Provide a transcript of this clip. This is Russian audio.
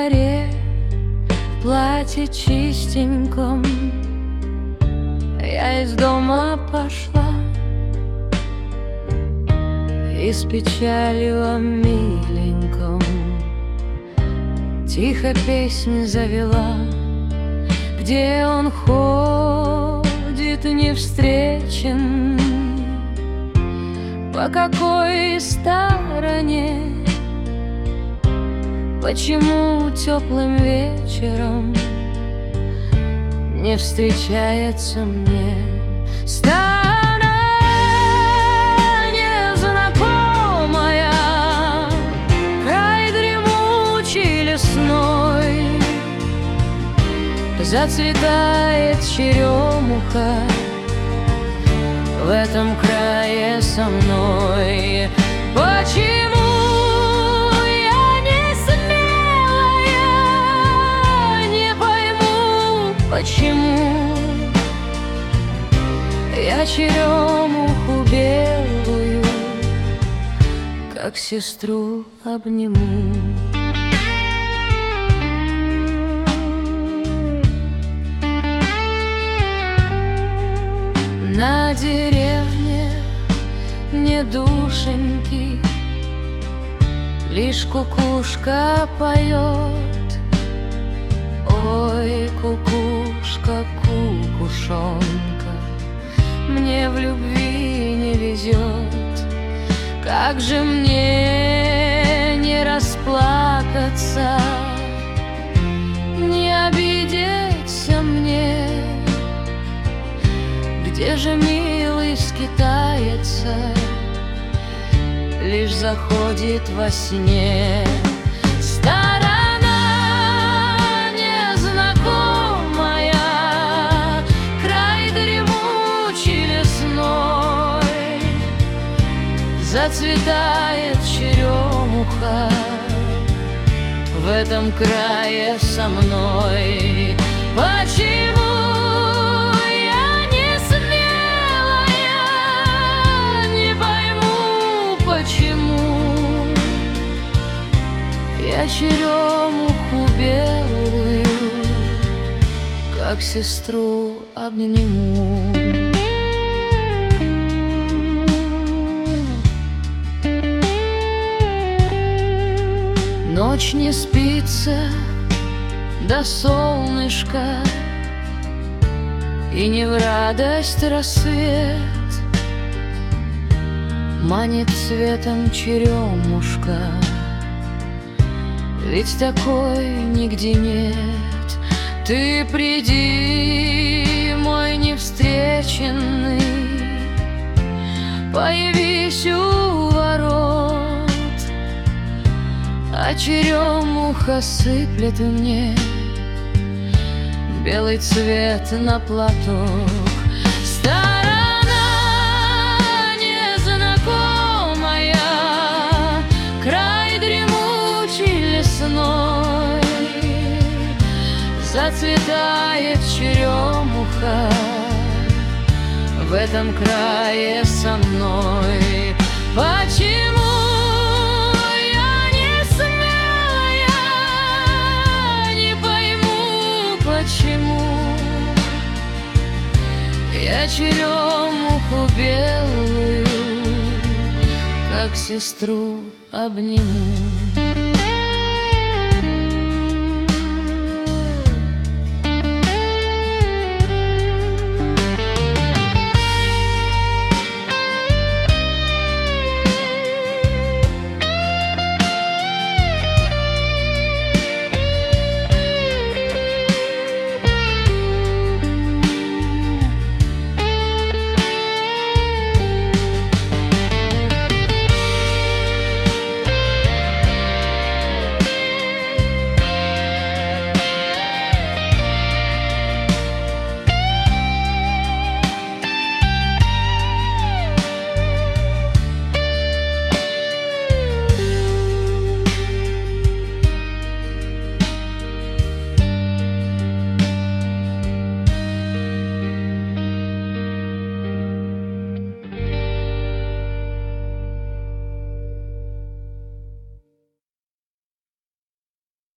дворе в платье чистеньком я из дома пошла и с печалью о миленьком тихо песнь завела. Где он ходит невстречен, по какой стороне, почему теплым вечером не встречается мне старая незнакомая, край дремучий лесной, зацветает черемуха в этом крае со мной. Почему я не смелая, не пойму, почему я черемуху белую, как сестру, обниму. На деревне не душеньки, лишь кукушка поет. Ой, кукушка, кукушонка, мне в любви не везет. Как же мне не расплакаться, не обидеться мне? Где же милый скитается, лишь заходит во сне? Сторона незнакомая, край дремучий лесной, зацветает черемуха в этом крае со мной. Почему я черемуху белую, как сестру, обниму? Ночь не спится до солнышка, и не в радость рассвет манит цветом черемушка. Ведь такой нигде нет. Ты приди, мой невстреченный, появись у ворот, а черемуха сыплет мне белый цвет на платок. Зацветает черемуха в этом крае со мной. Почему я не смелая, не пойму, почему я черемуху белую, как сестру, обниму?